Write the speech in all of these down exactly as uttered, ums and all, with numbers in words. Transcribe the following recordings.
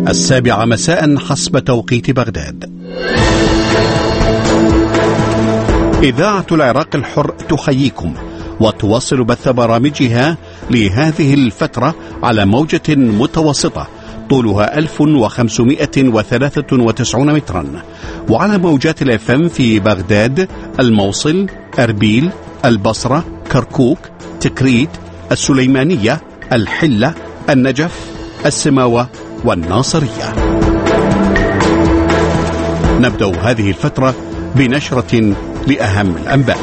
السابعة مساء حسب توقيت بغداد. إذاعة العراق الحر تحييكم وتواصل بث برامجها لهذه الفترة على موجة متوسطة طولها ألف وخمسمائة وثلاثة وتسعين مترا، وعلى موجات الاف ام في بغداد، الموصل، أربيل، البصرة، كركوك، تكريت، السليمانية، الحلة، النجف، السماوة والناصرية. نبدأ هذه الفترة بنشرة لأهم الأنباء.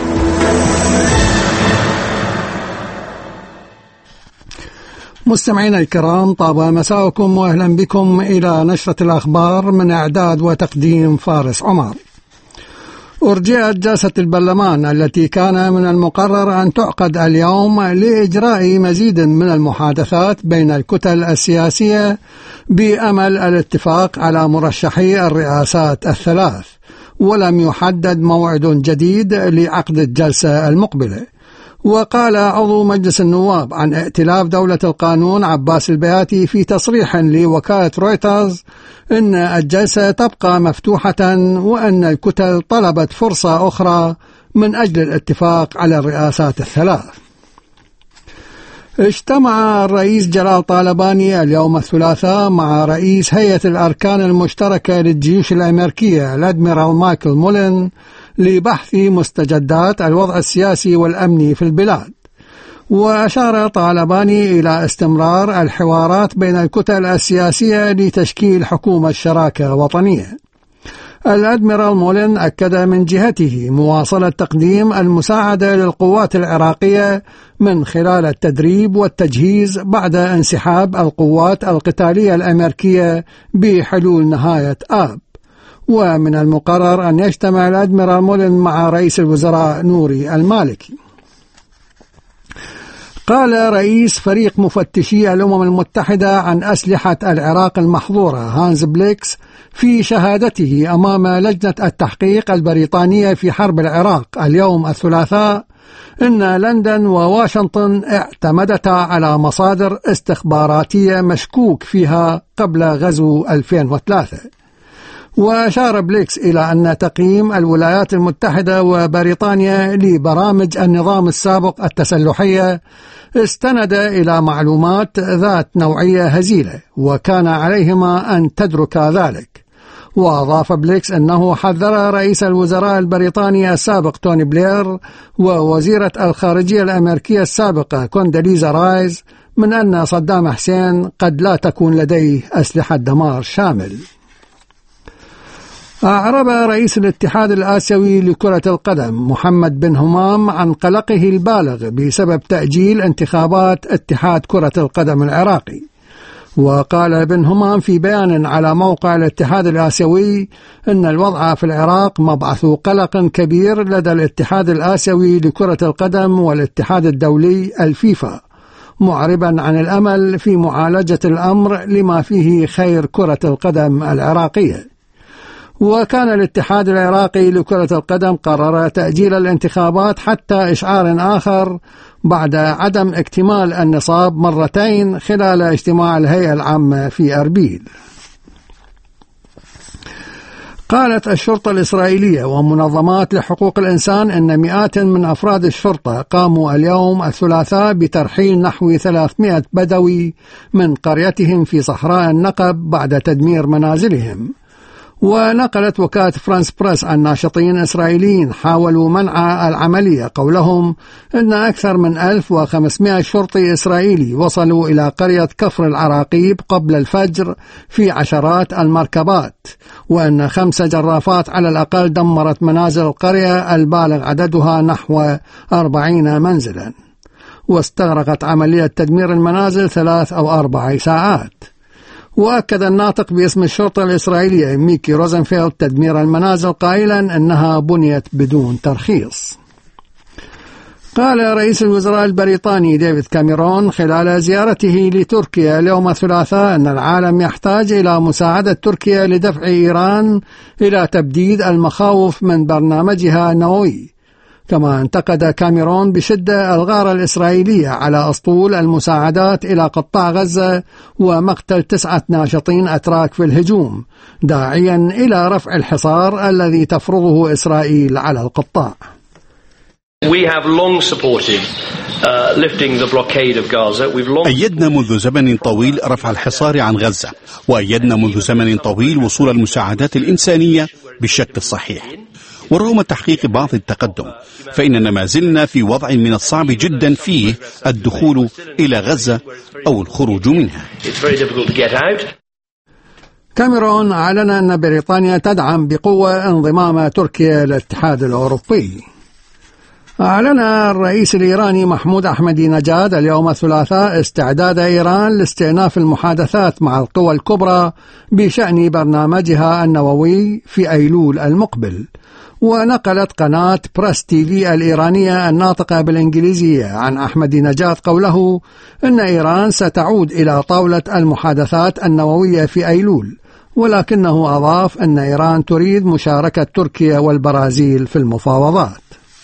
مستمعينا الكرام، طاب مساءكم وأهلا بكم إلى نشرة الأخبار من إعداد وتقديم فارس عمر. أرجئت جلسة البرلمان التي كان من المقرر أن تعقد اليوم لإجراء مزيد من المحادثات بين الكتل السياسية بأمل الاتفاق على مرشحي الرئاسات الثلاث، ولم يحدد موعد جديد لعقد الجلسة المقبلة. وقال عضو مجلس النواب عن ائتلاف دولة القانون عباس البياتي في تصريح لوكالة رويترز إن الجلسة تبقى مفتوحة، وأن الكتل طلبت فرصة أخرى من أجل الاتفاق على الرئاسات الثلاث. اجتمع الرئيس جلال طالباني اليوم الثلاثاء مع رئيس هيئة الأركان المشتركة للجيوش الأمريكية الأدميرال مايكل مولين لبحث مستجدات الوضع السياسي والأمني في البلاد. وأشار طالباني إلى استمرار الحوارات بين الكتل السياسية لتشكيل حكومة شراكة وطنية. الأدميرال مولين أكد من جهته مواصلة تقديم المساعدة للقوات العراقية من خلال التدريب والتجهيز بعد انسحاب القوات القتالية الأمريكية بحلول نهاية آب. ومن المقرر أن يجتمع الأدميرال مولين مع رئيس الوزراء نوري المالكي. قال رئيس فريق مفتشي الأمم المتحدة عن أسلحة العراق المحظورة هانز بليكس في شهادته أمام لجنة التحقيق البريطانية في حرب العراق اليوم الثلاثاء إن لندن وواشنطن اعتمدتا على مصادر استخباراتية مشكوك فيها قبل غزو ألفين وثلاثة. وأشار بليكس إلى أن تقييم الولايات المتحدة وبريطانيا لبرامج النظام السابق التسلحية استند إلى معلومات ذات نوعية هزيلة، وكان عليهما أن تدركا ذلك. وأضاف بليكس أنه حذر رئيس الوزراء البريطاني السابق توني بلير ووزيرة الخارجية الأمريكية السابقة كونداليزا رايز من أن صدام حسين قد لا تكون لديه أسلحة دمار شامل. أعرب رئيس الاتحاد الآسيوي لكرة القدم محمد بن همام عن قلقه البالغ بسبب تأجيل انتخابات اتحاد كرة القدم العراقي. وقال بن همام في بيان على موقع الاتحاد الآسيوي أن الوضع في العراق مبعث قلق كبير لدى الاتحاد الآسيوي لكرة القدم والاتحاد الدولي الفيفا، معربا عن الأمل في معالجة الأمر لما فيه خير كرة القدم العراقية. وكان الاتحاد العراقي لكرة القدم قرر تأجيل الانتخابات حتى إشعار آخر بعد عدم اكتمال النصاب مرتين خلال اجتماع الهيئة العامة في أربيل. قالت الشرطة الإسرائيلية ومنظمات لحقوق الإنسان أن مئات من أفراد الشرطة قاموا اليوم الثلاثاء بترحيل نحو ثلاثمائة بدوي من قريتهم في صحراء النقب بعد تدمير منازلهم. ونقلت وكالة فرانس بريس عن ناشطين إسرائيليين حاولوا منع العملية قولهم أن أكثر من ألف وخمسمائة شرطي إسرائيلي وصلوا إلى قرية كفر العراقيب قبل الفجر في عشرات المركبات، وأن خمس جرافات على الأقل دمرت منازل القرية البالغ عددها نحو أربعين منزلا. واستغرقت عملية تدمير المنازل ثلاث أو أربع ساعات. وأكد الناطق باسم الشرطة الإسرائيلية ميكي روزنفيلد تدمير المنازل قائلا أنها بنيت بدون ترخيص. قال رئيس الوزراء البريطاني ديفيد كاميرون خلال زيارته لتركيا اليوم الثلاثاء أن العالم يحتاج إلى مساعدة تركيا لدفع إيران إلى تبديد المخاوف من برنامجها النووي. كما انتقد كاميرون بشدة الغارة الإسرائيلية على أسطول المساعدات إلى قطاع غزة ومقتل تسعة ناشطين أتراك في الهجوم، داعيا إلى رفع الحصار الذي تفرضه إسرائيل على القطاع. أيدنا منذ زمن طويل رفع الحصار عن غزة، وأيدنا منذ زمن طويل وصول المساعدات الإنسانية بالشكل الصحيح. ورغم تحقيق بعض التقدم فإننا ما زلنا في وضع من الصعب جدا فيه الدخول إلى غزة أو الخروج منها. كاميرون أعلن أن بريطانيا تدعم بقوة انضمام تركيا للاتحاد الأوروبي. أعلن الرئيس الإيراني محمود أحمدي نجاد اليوم الثلاثاء استعداد إيران لاستئناف المحادثات مع القوى الكبرى بشأن برنامجها النووي في أيلول المقبل. ونقلت قناة بريس تي في الإيرانية الناطقة بالإنجليزية عن أحمدي نجاد قوله إن إيران ستعود إلى طاولة المحادثات النووية في أيلول، ولكنه أضاف أن إيران تريد مشاركة تركيا والبرازيل في المفاوضات.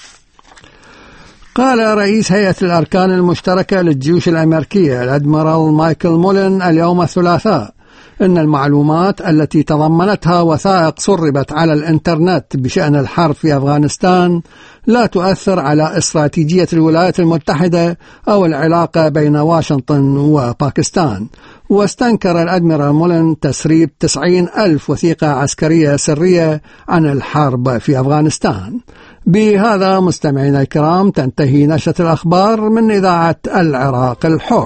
قال رئيس هيئة الأركان المشتركة للجيوش الأمريكية الأدميرال مايكل مولن اليوم الثلاثاء إن المعلومات التي تضمنتها وثائق سربت على الإنترنت بشأن الحرب في أفغانستان لا تؤثر على استراتيجية الولايات المتحدة أو العلاقة بين واشنطن وباكستان. واستنكر الأدميرال مولن تسريب تسعين ألف وثيقة عسكرية سرية عن الحرب في أفغانستان. بهذا مستمعينا الكرام تنتهي نشرة الأخبار من إذاعة العراق الحر.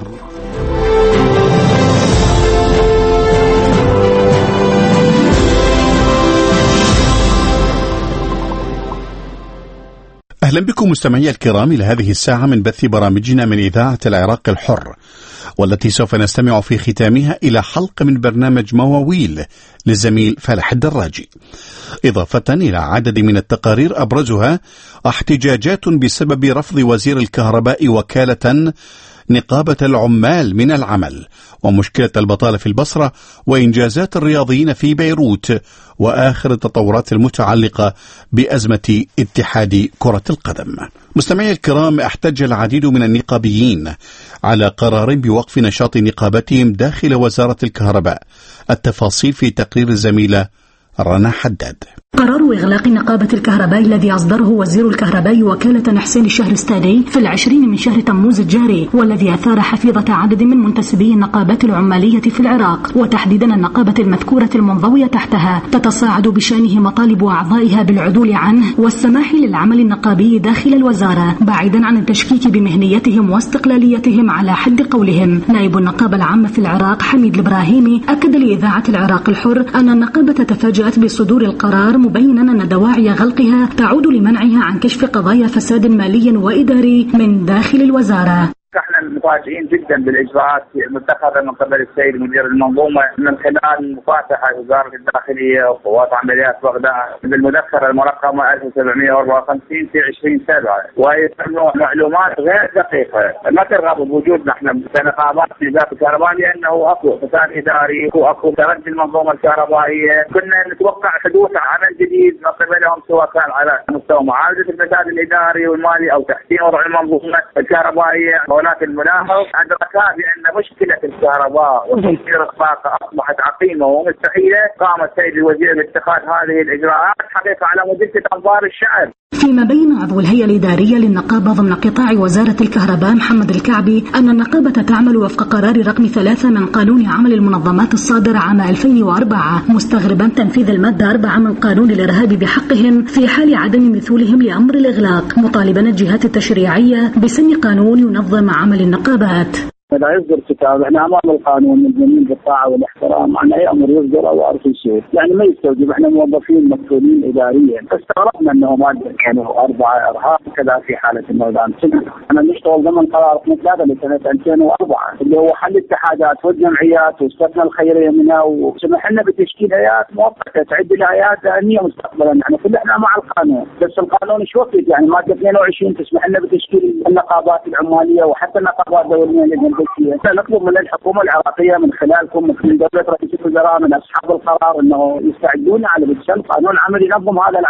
أهلا بكم مستمعي الكرام إلى هذه الساعة من بث برامجنا من إذاعة العراق الحر، والتي سوف نستمع في ختامها إلى حلقة من برنامج مواويل للزميل فالح الدراجي، إضافة إلى عدد من التقارير أبرزها احتجاجات بسبب رفض وزير الكهرباء وكالة نقابة العمال من العمل، ومشكلة البطالة في البصرة، وإنجازات الرياضيين في بيروت، وآخر التطورات المتعلقة بأزمة اتحاد كرة القدم. مستمعي الكرام، احتج العديد من النقابيين على قرار بوقف نشاط نقابتهم داخل وزارة الكهرباء. التفاصيل في تقرير الزميلة رنا حداد. قرار إغلاق نقابة الكهرباء الذي أصدره وزير الكهرباء وكالة حسين الشهرستاني في العشرين من شهر تموز الجاري، والذي أثار حفيظة عدد من منتسبي النقابات العمالية في العراق، وتحديدا النقابة المذكورة المنضوية تحتها، تتصاعد بشأنه مطالب أعضائها بالعدول عنه والسماح للعمل النقابي داخل الوزارة، بعيدا عن التشكيك بمهنيتهم واستقلاليتهم على حد قولهم. نائب النقابة العامة في العراق حميد الإبراهيمي أكد لإذاعة العراق الحر أن النقابة تفاجأت بصدور القرار، مبينا أن دواعي غلقها تعود لمنعها عن كشف قضايا فساد مالي وإداري من داخل الوزارة. نحن مفاجئين جدا بالاجراءات المتخذه من قبل السيد مدير المنظومه من خلال مفاتحه وزاره الداخليه وقوات عمليات بغداد بالمذكره المرقمه ألف وسبعمئة وأربعة وخمسين في عشرين سبعة، ويتم معلومات غير دقيقه ما ترغب بوجود نحن كنقابات في وزاره الكهرباء، لانه اكو فساد اداري واكو تردي المنظومه الكهربائيه. كنا نتوقع حدوث عمل جديد من قبلهم، سواء كان على مستوى معالجه الفساد الاداري والمالي او تحسين وضع المنظومه الكهربائيه. ولكن الملاحظ أدركها بأن مشكلة الكهرباء وتوفير الطاقة أصبحت عقيمة ومستحيلة. قام السيد الوزير باتخاذ هذه الإجراءات حقيقة على مدلة أنظار الشعب. فيما بين عضو الهيئة الإدارية للنقابة ضمن قطاع وزارة الكهرباء محمد الكعبي أن النقابة تعمل وفق قرار رقم ثلاثة من قانون عمل المنظمات الصادر عام ألفين وأربعة، مستغربا تنفيذ المادة أربعة من قانون الإرهاب بحقهم في حال عدم مثولهم لأمر الإغلاق، مطالبا الجهات التشريعية بسن قانون ينظم عمل النقابات. لا يصدر كتاب، احنا امام القانون ملزمين بالطاعه والاحترام، عن اي امر يصدر او عرف الشيء، يعني ما يستوجب، احنا موظفين مسؤولين اداريا، فاستغربنا انه ماده كانوا اربعه ارهاب كذا في حاله النظام. انا نشتغل ضمن قرار رقم ثلاثه لسنه ألفين وأربعة اللي هو حل الاتحادات والجمعيات واستثنى الخيريه منها، وسمح لنا بتشكيل هيئات مؤقته تعد الهيئات دائميه مستقبلا. يعني كلنا مع القانون، بس القانون ايش وقت؟ يعني ماده اثنين وعشرين تسمح لنا بتشكيل النقابات العماليه وحتى النقابات الدوليه. نطلب من الحكومة العراقية من خلالكم من دولة رئيس الوزراء من أصحاب القرار أنه يستعدون على بسن قانون عمل ينظم هذا العمل.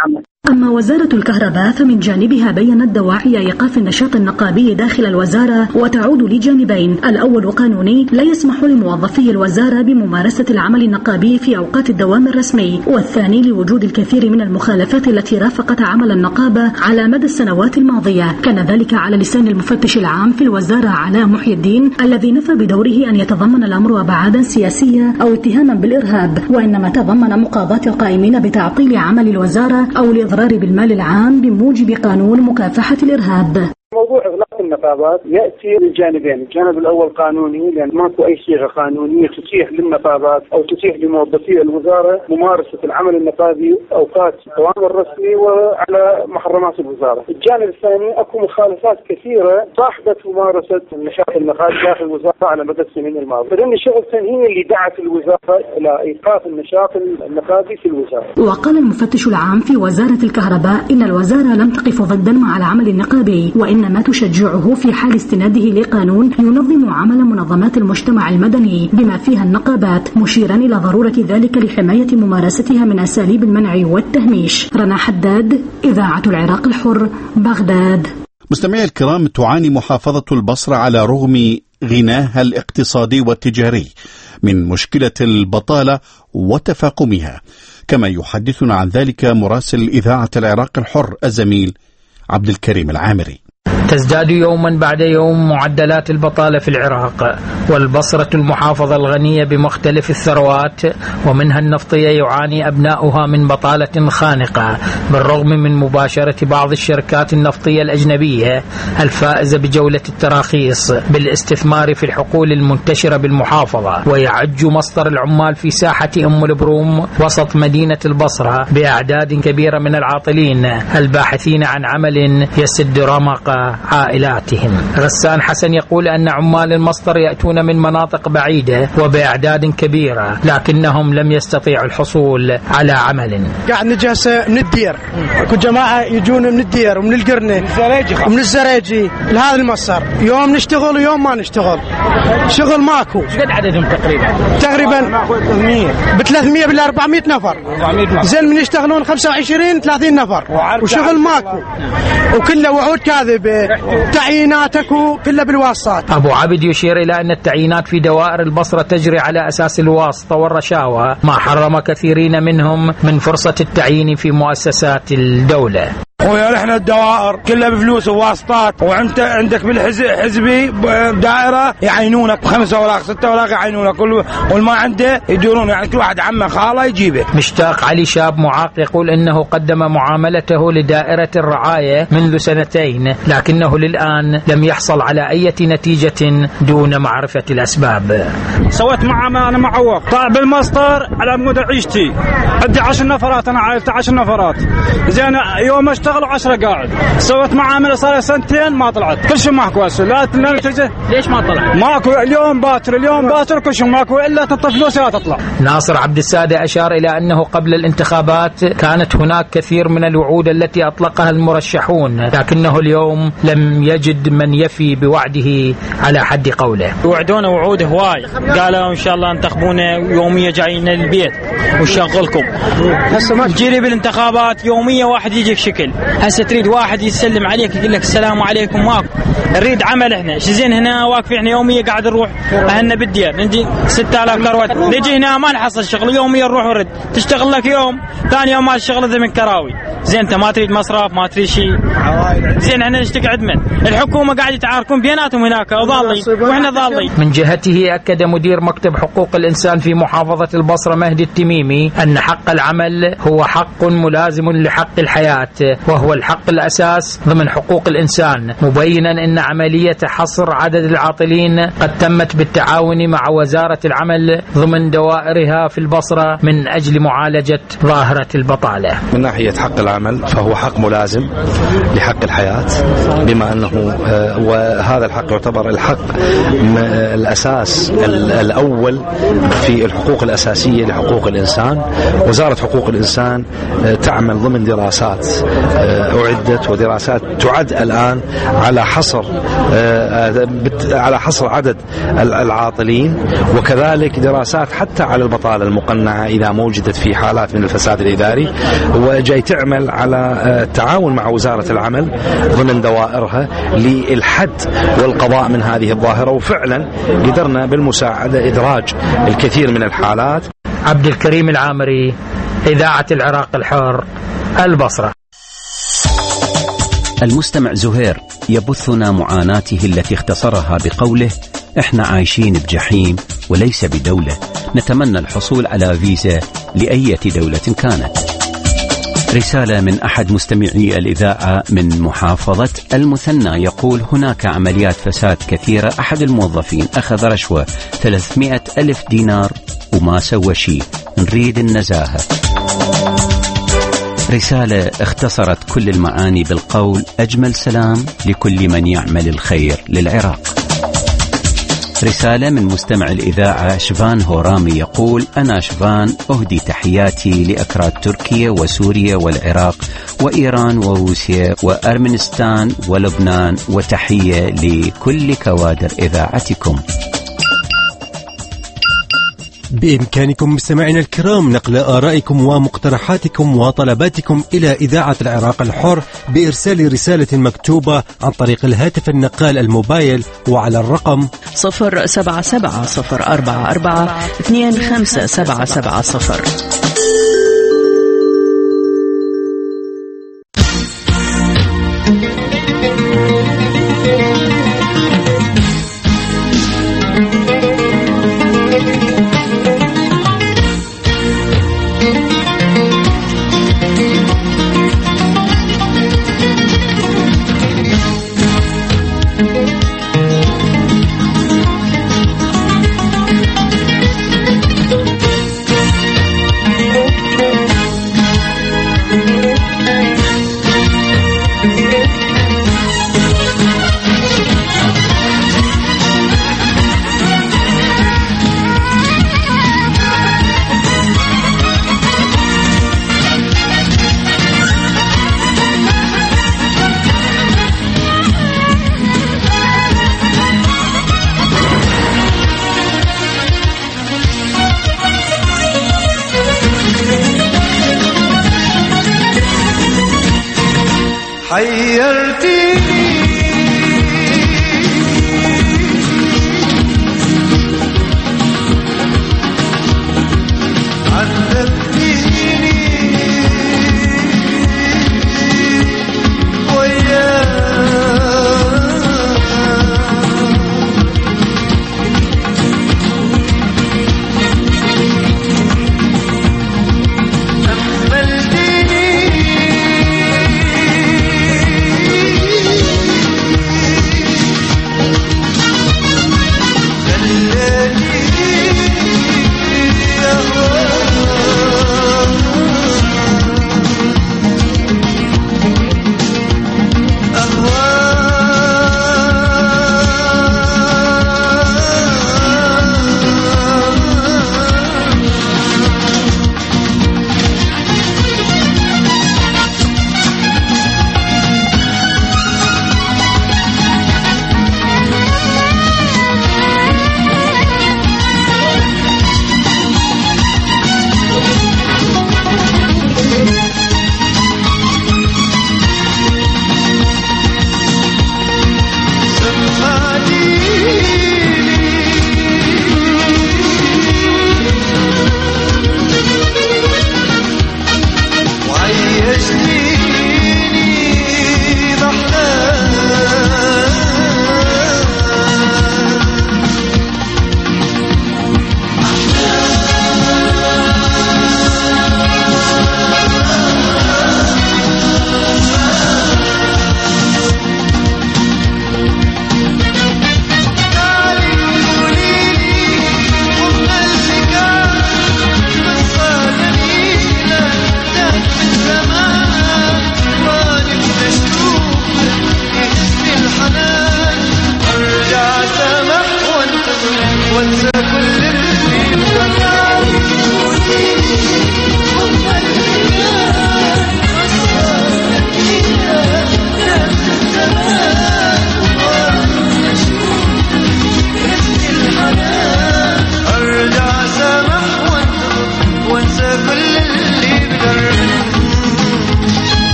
أما وزارة الكهرباء فمن جانبها بيّنت دواعي إيقاف النشاط النقابي داخل الوزارة، وتعود لجانبين: الأول قانوني لا يسمح لموظفي الوزارة بممارسة العمل النقابي في أوقات الدوام الرسمي، والثاني لوجود الكثير من المخالفات التي رافقت عمل النقابة على مدى السنوات الماضية. كان ذلك على لسان المفتش العام في الوزارة علاء محي الدين، الذي نفى بدوره أن يتضمن الأمر أبعادا سياسية أو اتهاما بالإرهاب، وإنما تضمن مقاضاة القائمين بتعطيل عمل الوزارة أو الإضرار بالمال العام بموجب قانون مكافحة الإرهاب. موضوع إغلاق النقابات يأتي من جانبين: الجانب الأول قانوني، لأن ماكو أي صيغة قانونية تتيح للنقابات أو تتيح لموظفي الوزارة ممارسة العمل النقابي أوقات الدوام الرسمي وعلى محرمات الوزارة. الجانب الثاني أكو مخالفات كثيرة صاحبت ممارسة النشاط النقابي داخل الوزارة على مدى السنين الماضية، فإن الشغلتين هي اللي دعت الوزارة إلى إيقاف النشاط النقابي في الوزارة. وقال المفتش العام في وزارة الكهرباء إن الوزارة لم تقف ضدا مع العمل النقابي، وإن ما تشجعه في حال استناده لقانون ينظم عمل منظمات المجتمع المدني بما فيها النقابات، مشيرا إلى ضرورة ذلك لحماية ممارستها من أساليب المنع والتهميش. رنا حداد، إذاعة العراق الحر، بغداد. مستمعي الكرام، تعاني محافظة البصرة على رغم غناها الاقتصادي والتجاري من مشكلة البطالة وتفاقمها، كما يحدثنا عن ذلك مراسل إذاعة العراق الحر الزميل عبد الكريم العامري. تزداد يوما بعد يوم معدلات البطالة في العراق، والبصرة المحافظة الغنية بمختلف الثروات ومنها النفطية يعاني أبناؤها من بطالة خانقة، بالرغم من مباشرة بعض الشركات النفطية الأجنبية الفائزة بجولة التراخيص بالاستثمار في الحقول المنتشرة بالمحافظة. ويعج مصدر العمال في ساحة أم البروم وسط مدينة البصرة بأعداد كبيرة من العاطلين الباحثين عن عمل يسد رمق عائلاتهم. غسان حسن يقول أن عمال المصدر يأتون من مناطق بعيدة وبأعداد كبيرة، لكنهم لم يستطيعوا الحصول على عمل. قاعد نجهز من الدير، كل جماعة يجون من الدير ومن القرنة ومن الزريجي لهذا المصدر، يوم نشتغل ويوم ما نشتغل، شغل ماكو. ايش قد عددهم تقريبا؟ تقريبا ب ثلاثمية بال أربعمية نفر، زين من يشتغلون خمسة وعشرين ثلاثين نفر، وشغل ماكو، وكله وعود كاذبة، تعييناتك كلها بالواسطات. أبو عبد يشير إلى أن التعيينات في دوائر البصرة تجري على أساس الواسطة والرشاوى، ما حرم كثيرين منهم من فرصة التعيين في مؤسسات الدولة. ويا احنا الدوائر كلها بفلوس وواسطات، وانت عندك بالحزبي دائره يعينونك بخمسة اوراق ستة اوراق يعينونك، والما عنده يدورون، يعني كل واحد عمه خاله يجيبه. مشتاق علي شاب معاق يقول انه قدم معاملته لدائره الرعايه منذ سنتين، لكنه للان لم يحصل على اي نتيجه دون معرفه الاسباب. سويت معامله انا معوق طالع بالمصدر على مدى عيشتي، عندي عشر نفرات، انا عائلتي عشر نفرات، زين يوم اشتغل وعشرة قاعد. سويت معاملة صار سنتين ما طلعت، كل شيء ماكو هسه. لا نتيجة. ليش ما طلعت؟ ماكو، اليوم باكر اليوم باكر كل شيء ماكو إلا تطلع فلوس لا تطلع. ناصر عبد السادة أشار إلى أنه قبل الانتخابات كانت هناك كثير من الوعود التي أطلقها المرشحون، لكنه اليوم لم يجد من يفي بوعده على حد قوله. وعدونا وعود هواي، قالوا إن شاء الله انتخبونا يومية جايين البيت ونشغلكم. تجري بالانتخابات يومية واحد يجيك شكل، هسه تريد واحد يسلم عليك يقول لك السلام عليكم، ماكو. نريد عمل احنا شزين هنا واقفين احنا يوميا قاعد نروح اهلنا بالديار، نجي ستة آلاف كروات، نجي هنا ما نحصل شغل، يوميا نروح ونرد، تشتغل لك يوم ثاني يوم ما الشغل ذا من كراوي. زين انت ما تريد مصرف، ما تريد شيء، زين احنا نشتكي عدمن، الحكومه قاعد يتعاركون بيناتهم هناك ضالين واحنا ضالين. من جهته اكد مدير مكتب حقوق الانسان في محافظه البصره مهدي التميمي ان حق العمل هو حق ملازم لحق الحياه، وهو الحق الأساس ضمن حقوق الإنسان، مبينا أن عملية حصر عدد العاطلين قد تمت بالتعاون مع وزارة العمل ضمن دوائرها في البصرة من أجل معالجة ظاهرة البطالة. من ناحية حق العمل فهو حق ملازم لحق الحياة، بما أنه وهذا الحق يعتبر الحق الأساس الأول في الحقوق الأساسية لحقوق الإنسان. وزارة حقوق الإنسان تعمل ضمن دراسات أعدت ودراسات تعد الآن على حصر على حصر عدد العاطلين، وكذلك دراسات حتى على البطالة المقنعة إذا ما وجدت في حالات من الفساد الإداري، وجاي تعمل على التعاون مع وزارة العمل ضمن دوائرها للحد والقضاء من هذه الظاهرة. وفعلا قدرنا بالمساعدة إدراج الكثير من الحالات. عبد الكريم العامري، إذاعة العراق الحر، البصرة. المستمع زهير يبثنا معاناته التي اختصرها بقوله: احنا عايشين بجحيم وليس بدولة، نتمنى الحصول على فيزا لأية دولة كانت. رسالة من أحد مستمعي الإذاعة من محافظة المثنى يقول: هناك عمليات فساد كثيرة، أحد الموظفين أخذ رشوة ثلاثمائة ألف دينار وما سوى شيء، نريد النزاهة. رسالة اختصرت كل المعاني بالقول: أجمل سلام لكل من يعمل الخير للعراق. رسالة من مستمع الإذاعة شفان هورامي يقول: أنا شفان أهدي تحياتي لأكراد تركيا وسوريا والعراق وإيران وروسيا وأرمنستان ولبنان، وتحية لكل كوادر إذاعتكم. بإمكانكم مستمعينا الكرام نقل آرائكم ومقترحاتكم وطلباتكم إلى إذاعة العراق الحر بإرسال رسالة مكتوبة عن طريق الهاتف النقال الموبايل وعلى الرقم صفر سبعة سبعة صفر أربعة أربعة اثنين خمسة سبعة سبعة صفر.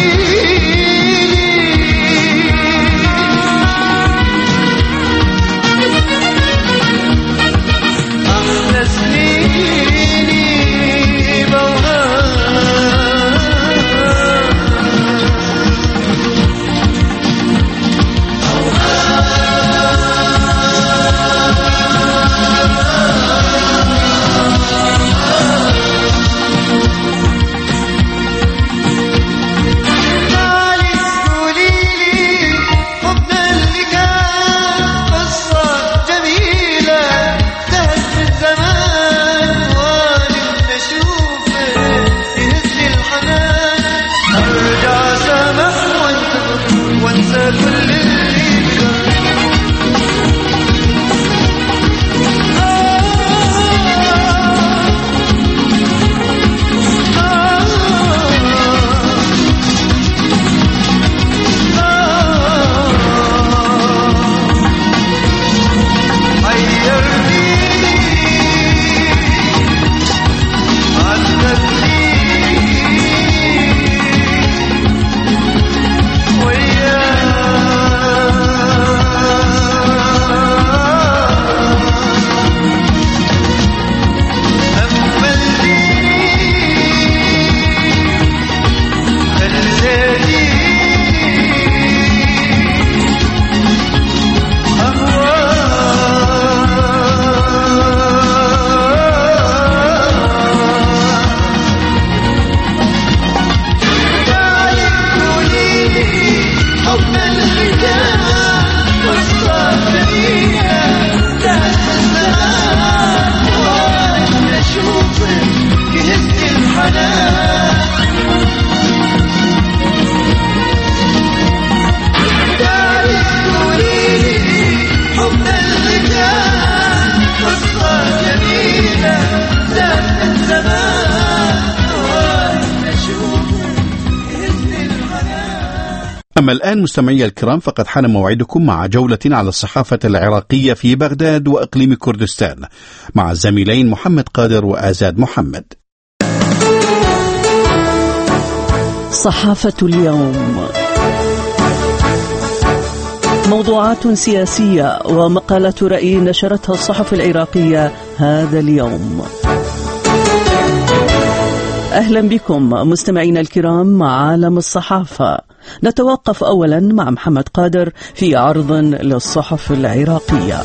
أما الآن مستمعي الكرام فقد حان موعدكم مع جولة على الصحافة العراقية في بغداد وإقليم كردستان مع الزميلين محمد قادر وآزاد محمد. صحافة اليوم، موضوعات سياسية ومقالة رأي نشرتها الصحف العراقية هذا اليوم. أهلا بكم مستمعينا الكرام مع عالم الصحافة. نتوقف أولا مع محمد قادر في عرض للصحف العراقية.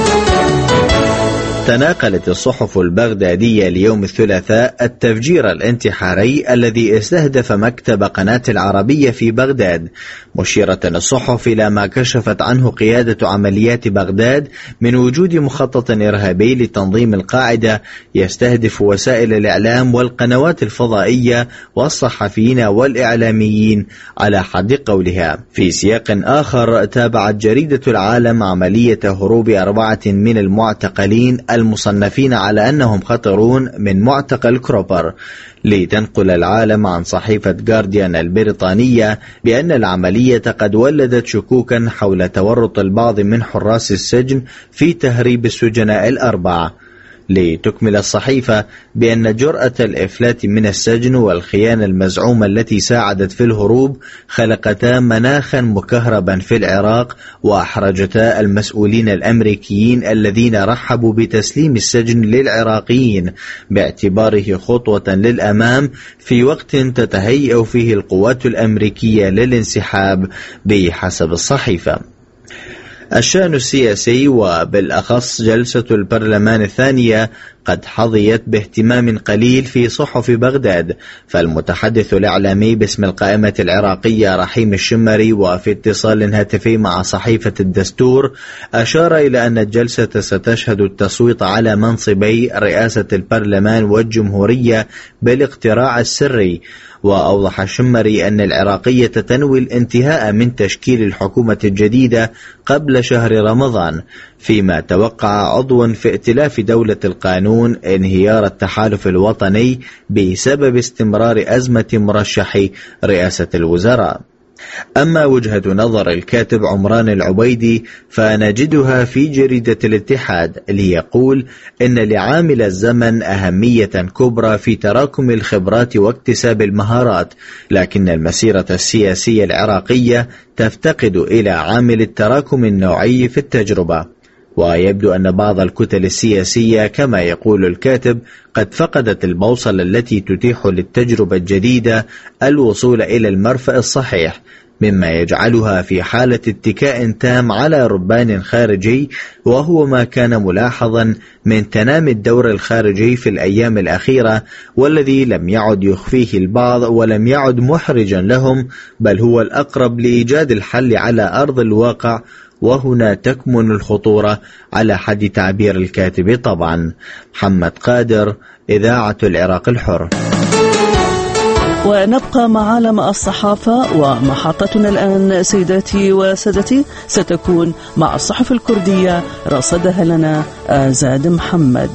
تناقلت الصحف البغدادية اليوم الثلاثاء التفجير الانتحاري الذي استهدف مكتب قناة العربية في بغداد، مشيرة الصحف إلى ما كشفت عنه قيادة عمليات بغداد من وجود مخطط إرهابي لتنظيم القاعدة يستهدف وسائل الإعلام والقنوات الفضائية والصحفيين والإعلاميين على حد قولها. في سياق آخر، تابعت جريدة العالم عملية هروب أربعة من المعتقلين المصنفين على أنهم خطرون من معتقل كروبر، لتنقل العالم عن صحيفة جارديان البريطانية بأن العملية قد ولدت شكوكا حول تورط البعض من حراس السجن في تهريب السجناء الأربعة، لتكمل الصحيفة بأن جرأة الإفلات من السجن والخيانة المزعومة التي ساعدت في الهروب خلقتا مناخا مكهربا في العراق وأحرجتا المسؤولين الأمريكيين الذين رحبوا بتسليم السجن للعراقيين باعتباره خطوة للأمام في وقت تتهيأ فيه القوات الأمريكية للانسحاب بحسب الصحيفة. الشأن السياسي وبالأخص جلسة البرلمان الثانية قد حظيت باهتمام قليل في صحف بغداد، فالمتحدث الإعلامي باسم القائمة العراقية رحيم الشمري وفي اتصال هاتفي مع صحيفة الدستور أشار إلى أن الجلسة ستشهد التصويت على منصبي رئاسة البرلمان والجمهورية بالاقتراع السري. وأوضح الشمري أن العراقية تنوي الانتهاء من تشكيل الحكومة الجديدة قبل شهر رمضان، فيما توقع عضو في ائتلاف دولة القانون انهيار التحالف الوطني بسبب استمرار أزمة مرشح رئاسة الوزراء. أما وجهة نظر الكاتب عمران العبيدي فنجدها في جريدة الاتحاد، ليقول إن لعامل الزمن أهمية كبرى في تراكم الخبرات واكتساب المهارات، لكن المسيرة السياسية العراقية تفتقد إلى عامل التراكم النوعي في التجربة. ويبدو أن بعض الكتل السياسية كما يقول الكاتب قد فقدت البوصلة التي تتيح للتجربة الجديدة الوصول إلى المرفأ الصحيح، مما يجعلها في حالة اتكاء تام على ربان خارجي، وهو ما كان ملاحظا من تنامي الدور الخارجي في الأيام الأخيرة، والذي لم يعد يخفيه البعض ولم يعد محرجا لهم، بل هو الأقرب لإيجاد الحل على أرض الواقع. وهنا تكمن الخطورة على حد تعبير الكاتب طبعا. محمد قادر، إذاعة العراق الحر. ونبقى مع عالم الصحافة، ومحطتنا الآن سيداتي وسادتي ستكون مع الصحف الكردية، رصدها لنا آزاد محمد.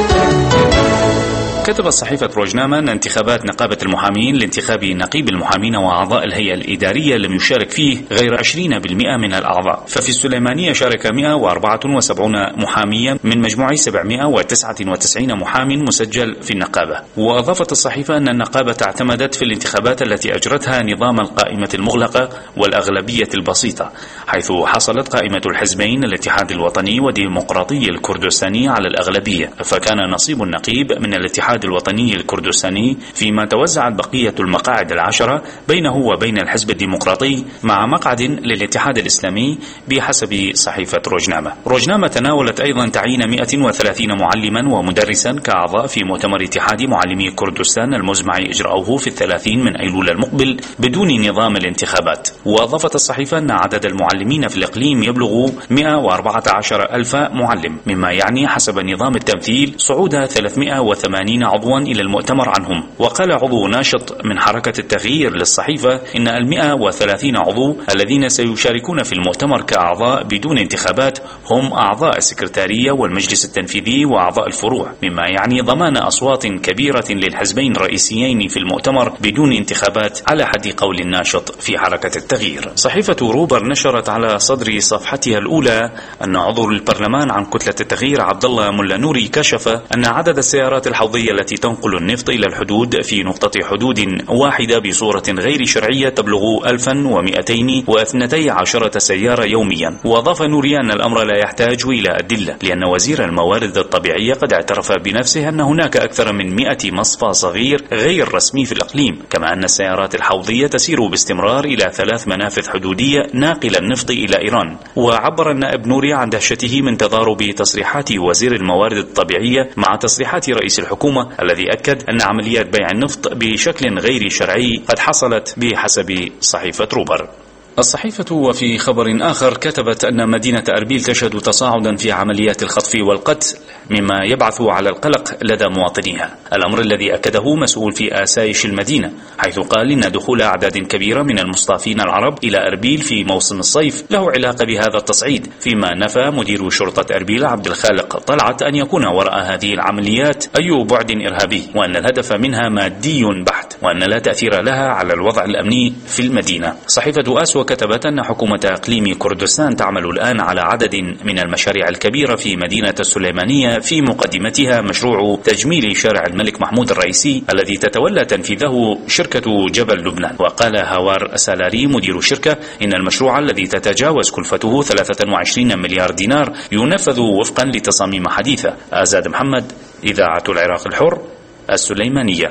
كتبت صحيفة روزنامة أن انتخابات نقابة المحامين لانتخاب نقيب المحامين وأعضاء الهيئة الإدارية لم يشارك فيه غير عشرين بالمئة من الأعضاء، ففي السليمانية شارك مئة وأربعة وسبعين محاميا من مجموع سبعمئة وتسعة وتسعين محام مسجل في النقابة. وأضافت الصحيفة أن النقابة اعتمدت في الانتخابات التي أجرتها نظام القائمة المغلقة والأغلبية البسيطة، حيث حصلت قائمة الحزبين الاتحاد الوطني والديمقراطي الكردستاني على الأغلبية، فكان نصيب النقيب من الاتحاد الوطني الكردستاني، فيما توزعت بقية المقاعد العشرة بينه وبين الحزب الديمقراطي مع مقعد للاتحاد الإسلامي بحسب صحيفة روزنامة. روزنامة تناولت أيضا تعيين مئة وثلاثين معلما ومدرسا كأعضاء في مؤتمر اتحاد معلمي كردستان المزمع إجراؤه في الثلاثين من أيلول المقبل بدون نظام الانتخابات. وأضافت الصحيفة أن عدد المعلمين في الإقليم يبلغ مئة وأربعة عشر ألف معلم، مما يعني حسب نظام التمثيل صعود ثلاثمئة وثمانين عضوا إلى المؤتمر عنهم. وقال عضو ناشط من حركة التغيير للصحيفة إن المئة وثلاثين عضو الذين سيشاركون في المؤتمر كأعضاء بدون انتخابات هم أعضاء السكرتارية والمجلس التنفيذي وأعضاء الفروع، مما يعني ضمان أصوات كبيرة للحزبين الرئيسيين في المؤتمر بدون انتخابات على حد قول الناشط في حركة التغيير. صحيفة روبر نشرت على صدر صفحتها الأولى أن عضو البرلمان عن كتلة التغيير عبد الله ملا نوري كشف أن عدد السيارات الحوضية التي تنقل النفط إلى الحدود في نقطة حدود واحدة بصورة غير شرعية تبلغ ألفا ومئتين واثنتي عشرة سيارة يوميا. وأضاف نوري أن الأمر لا يحتاج إلى أدلة، لأن وزير الموارد الطبيعية قد اعترف بنفسه أن هناك أكثر من مئة مصفى صغير غير رسمي في الإقليم، كما أن السيارات الحوضية تسير باستمرار إلى ثلاث منافذ حدودية ناقل النفط إلى إيران. وعبر النائب نوري عن دهشته من تضارب تصريحات وزير الموارد الطبيعية مع تصريحات رئيس الحكومة الذي أكد أن عمليات بيع النفط بشكل غير شرعي قد حصلت بحسب صحيفة روبر. الصحيفة وفي خبر آخر كتبت أن مدينة أربيل تشهد تصاعدا في عمليات الخطف والقتل، مما يبعث على القلق لدى مواطنيها، الأمر الذي أكده مسؤول في آسايش المدينة، حيث قال إن دخول أعداد كبيرة من المصطافين العرب إلى أربيل في موسم الصيف له علاقة بهذا التصعيد، فيما نفى مدير شرطة أربيل عبد الخالق طلعت أن يكون وراء هذه العمليات أي بعد إرهابي، وأن الهدف منها مادي بحت، وأن لا تأثير لها على الوضع الأمني في المدينة. صحيفة أسوأ كتبت أن حكومة إقليم كردستان تعمل الآن على عدد من المشاريع الكبيرة في مدينة السليمانية، في مقدمتها مشروع تجميل شارع الملك محمود الرئيسي الذي تتولى تنفيذه شركة جبل لبنان. وقال هوار سالاري مدير الشركة إن المشروع الذي تتجاوز كلفته ثلاثة وعشرين مليار دينار ينفذ وفقا لتصاميم حديثة. آزاد محمد، إذاعة العراق الحر، السليمانية.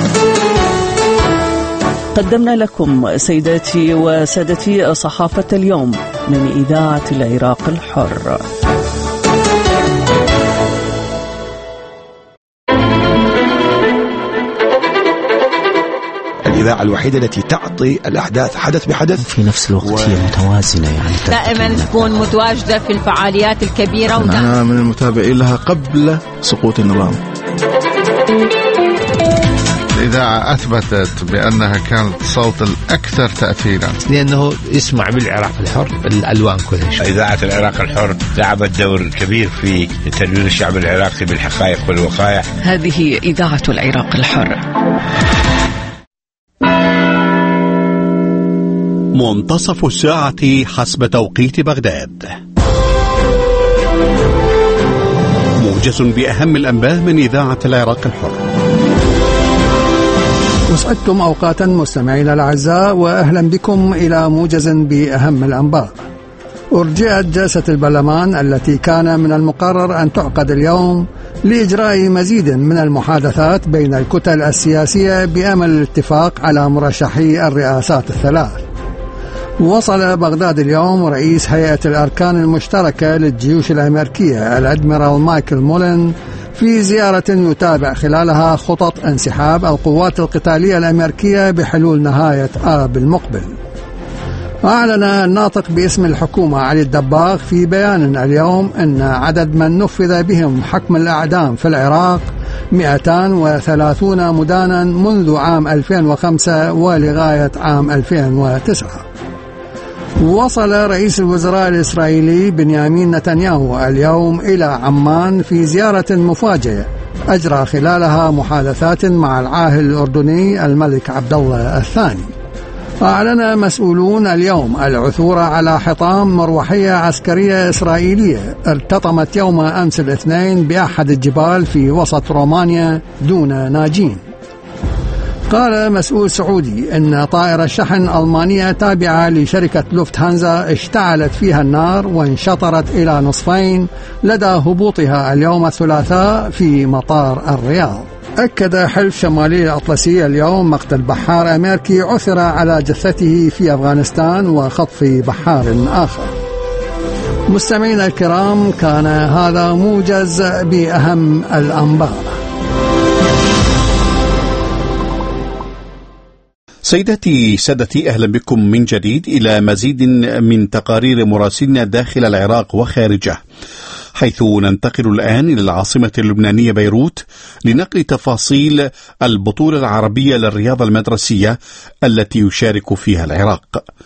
قدمنا لكم سيداتي وسادتي صحافة اليوم من إذاعة العراق الحر. الإذاعة الوحيدة التي تعطي الأحداث حدث بحدث في نفس الوقت و... هي متوازنة، يعني دائما تكون متواجدة في الفعاليات الكبيرة. أنا من المتابعين لها قبل سقوط النظام. الإذاعة أثبتت بأنها كانت صوت الأكثر تأثيرا، لأنه يسمع بالعراق الحر الألوان كلها. إذاعة العراق الحر لعبت دور كبير في تدوير الشعب العراقي بالحقائق والوقائع. هذه إذاعة العراق الحر. منتصف الساعة حسب توقيت بغداد. موجز بأهم الأنباء من إذاعة العراق الحر. أسعدتم أوقاتا مستمعينا الأعزاء، وأهلا بكم إلى موجز بأهم الأنباء. أرجئت جلسة البرلمان التي كان من المقرر أن تعقد اليوم لإجراء مزيد من المحادثات بين الكتل السياسية بأمل الاتفاق على مرشحي الرئاسات الثلاث. وصل بغداد اليوم رئيس هيئة الأركان المشتركة للجيوش الأمريكية الأدميرال مايكل مولن في زيارة يتابع خلالها خطط انسحاب القوات القتالية الأمريكية بحلول نهاية آب المقبل. أعلن الناطق باسم الحكومة علي الدباغ في بيان اليوم أن عدد من نفذ بهم حكم الإعدام في العراق مئتين وثلاثين مدانا منذ عام ألفين وخمسة ولغاية عام ألفين وتسعة. وصل رئيس الوزراء الإسرائيلي بنيامين نتنياهو اليوم إلى عمان في زيارة مفاجئة أجرى خلالها محادثات مع العاهل الأردني الملك عبد الله الثاني. أعلن مسؤولون اليوم العثور على حطام مروحية عسكرية إسرائيلية ارتطمت يوم أمس الاثنين بأحد الجبال في وسط رومانيا دون ناجين. قال مسؤول سعودي إن طائرة شحن ألمانية تابعة لشركة لوفتهانزا اشتعلت فيها النار وانشطرت إلى نصفين لدى هبوطها اليوم الثلاثاء في مطار الرياض. أكد حلف شمالي الأطلسي اليوم مقتل بحار أمريكي عثر على جثته في أفغانستان وخطف بحار آخر. مستمعينا الكرام، كان هذا موجز بأهم الأنباء. سيداتي سادتي، أهلا بكم من جديد إلى مزيد من تقارير مراسلنا داخل العراق وخارجه، حيث ننتقل الآن إلى العاصمة اللبنانية بيروت لنقل تفاصيل البطولة العربية للرياضة المدرسية التي يشارك فيها العراق.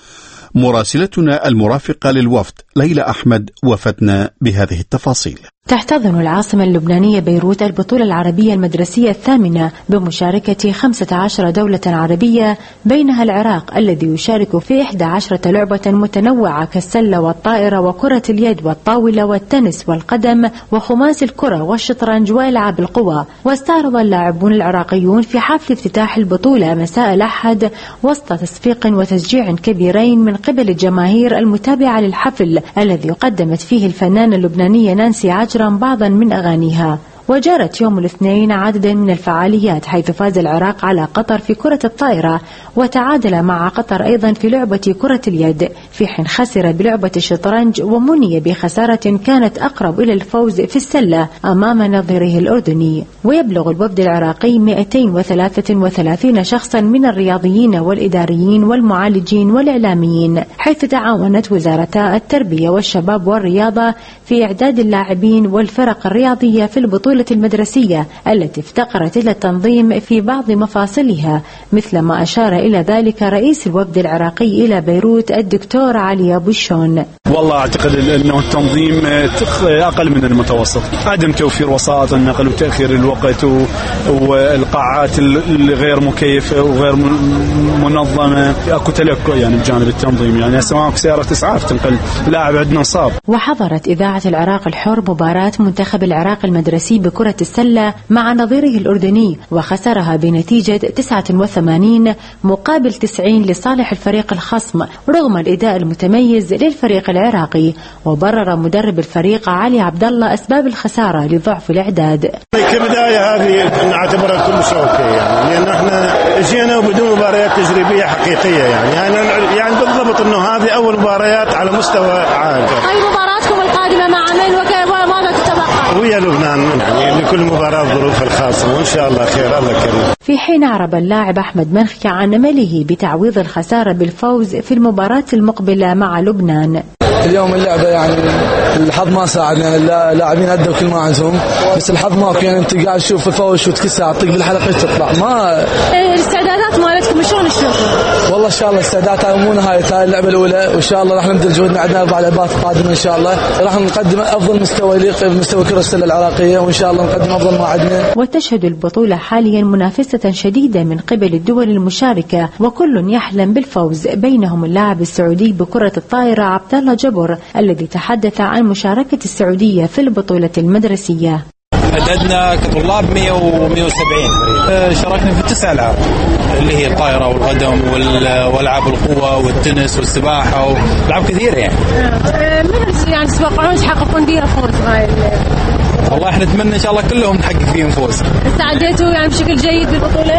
مراسلتنا المرافقة للوفد ليلى أحمد وفتنا بهذه التفاصيل. تحتضن العاصمة اللبنانية بيروت البطولة العربية المدرسية الثامنة بمشاركة خمسة عشر دولة عربية بينها العراق الذي يشارك في إحدى عشرة لعبة متنوعة كالسلة والطائرة وكرة اليد والطاولة والتنس والقدم وخماس الكرة والشطرنج وألعاب القوى. واستعرض اللاعبون العراقيون في حفل افتتاح البطولة مساء الأحد وسط تصفيق وتشجيع كبيرين من قبل الجماهير المتابعة للحفل الذي قدمت فيه الفنانة اللبنانية نانسي عجرم بعضا من أغانيها. وجرت يوم الاثنين عدد من الفعاليات، حيث فاز العراق على قطر في كرة الطائرة وتعادل مع قطر أيضا في لعبة كرة اليد، في حين خسر بلعبة الشطرنج ومني بخسارة كانت أقرب إلى الفوز في السلة أمام نظيره الأردني. ويبلغ الوفد العراقي مئتين وثلاثة وثلاثين شخصا من الرياضيين والإداريين والمعالجين والإعلاميين، حيث تعاونت وزارتا التربية والشباب والرياضة في إعداد اللاعبين والفرق الرياضية في البطولة المدرسية التي افتقرت إلى التنظيم في بعض مفاصلها، مثل ما أشار إلى ذلك رئيس الوفد العراقي إلى بيروت الدكتور علي أبو الشون. والله أعتقد أنه التنظيم أقل من المتوسط، عدم توفير وسائط النقل وتأخير الوقت والقاعات الغير مكيفة وغير منظمة، أكو تلكؤ يعني بجانب التنظيم، يعني هسه ماكو سيارة إسعاف تنقل لاعب عندنا صاب. وحضرت إذاعة العراق الحر مباراة منتخب العراق المدرسي بكرة السلة مع نظيره الأردني وخسرها بنتيجة تسعة وثمانين مقابل تسعين لصالح الفريق الخصم رغم الإداء المتميز للفريق العراقي. وبرر مدرب الفريق علي عبد الله أسباب الخسارة لضعف الإعداد. كبداية هذه نعتبرها كل شيء أوكي، يعني لأن احنا جينا بدون مباريات تجريبية حقيقية، يعني يعني, يعني بالضبط إنه هذه أول مباريات على مستوى عالي. أي مباراتكم القادمة مع من وماذا تتوقع؟ ويا لبنان، يعني لكل مباراة ظروفها الخاصة وإن شاء الله خير، الله كريم. في حين أعرب اللاعب أحمد منخي عن أمله بتعويض الخسارة بالفوز في المباراة المقبلة مع لبنان. اليوم اللعبة يعني الحظ ما ساعدنا، اللاعبين أدوا كل ما عندهم بس الحظ ما في. يعني أنت قاعد تشوف الفوش وتكسر أعطيك بالحلقة تطلع. ما الاستعدادات مالتكم شلون تشوفون؟ والله إن شاء الله استعدادات مو نهاية هاي اللعبة الأولى، وإن شاء الله راح نبذل جهدنا. عندنا أربع لعبات قادمة إن شاء الله، راح نقدم أفضل مستوى يليق بمستوى كرة السلة العراقية، وإن شاء الله نقدم أفضل ما عندنا. وتشهد البطولة حاليا منافسة شديدة من قبل الدول المشاركة، وكل يحلم بالفوز، بينهم اللاعب السعودي بكرة الطائرة عبد الله جبر الذي تحدث عن مشاركة السعودية في البطولة المدرسية. عددنا كطلاب مئة ومئة وسبعين، شاركنا في تسع ألعاب اللي هي الطائرة والقدم والألعاب القوة والتنس والسباحة وألعاب كثيرة يعني. من يعني تتوقعون تحققون فيها فوز هاي؟ والله احنا نتمنى ان شاء الله كلهم نحقق فيهم فوز. استعديتوا يعني بشكل جيد بالبطولة؟